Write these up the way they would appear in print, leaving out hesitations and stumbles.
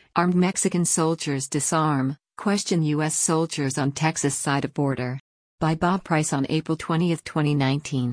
Armed Mexican soldiers disarm, question U.S. soldiers on Texas side of border. By Bob Price on April 20, 2019.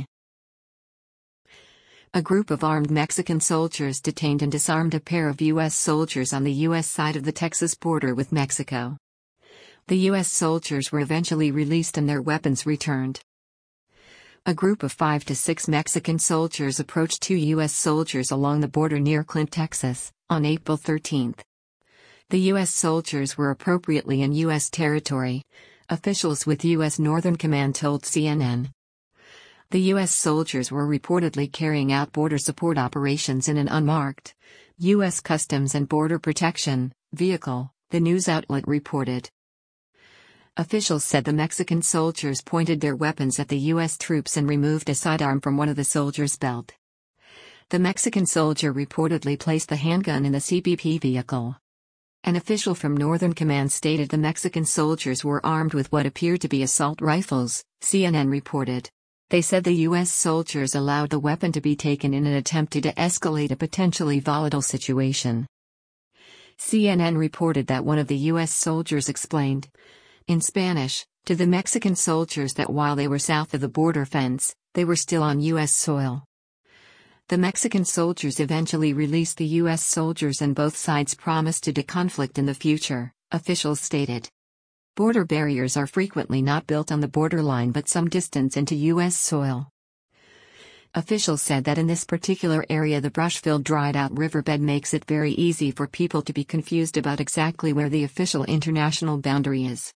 A group of armed Mexican soldiers detained and disarmed a pair of U.S. soldiers on the U.S. side of the Texas border with Mexico. The U.S. soldiers were eventually released and their weapons returned. A group of 5 to 6 Mexican soldiers approached 2 U.S. soldiers along the border near Clint, Texas, on April 13. The U.S. soldiers were appropriately in U.S. territory, officials with U.S. Northern Command told CNN. The U.S. soldiers were reportedly carrying out border support operations in an unmarked U.S. Customs and Border Protection vehicle, the news outlet reported. Officials said the Mexican soldiers pointed their weapons at the U.S. troops and removed a sidearm from one of the soldiers' belt. The Mexican soldier reportedly placed the handgun in the CBP vehicle. An official from Northern Command stated the Mexican soldiers were armed with what appeared to be assault rifles, CNN reported. They said the U.S. soldiers allowed the weapon to be taken in an attempt to de-escalate a potentially volatile situation. CNN reported that one of the U.S. soldiers explained, in Spanish, to the Mexican soldiers that while they were south of the border fence, they were still on U.S. soil. The Mexican soldiers eventually released the U.S. soldiers and both sides promised to de-conflict in the future, officials stated. Border barriers are frequently not built on the borderline but some distance into U.S. soil. Officials said that in this particular area the brush-filled dried-out riverbed makes it very easy for people to be confused about exactly where the official international boundary is.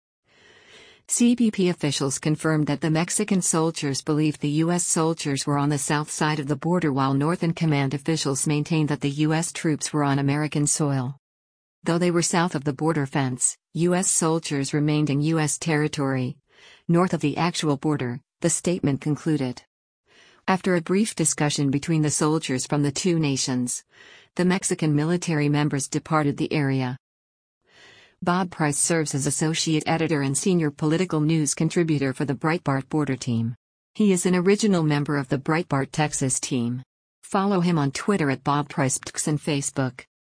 CBP officials confirmed that the Mexican soldiers believed the U.S. soldiers were on the south side of the border while Northern Command officials maintained that the U.S. troops were on American soil. Though they were south of the border fence, U.S. soldiers remained in U.S. territory, north of the actual border, the statement concluded. After a brief discussion between the soldiers from the two nations, the Mexican military members departed the area. Bob Price serves as associate editor and senior political news contributor for the Breitbart Border Team. He is an original member of the Breitbart Texas team. Follow him on Twitter at Bob Price and Facebook.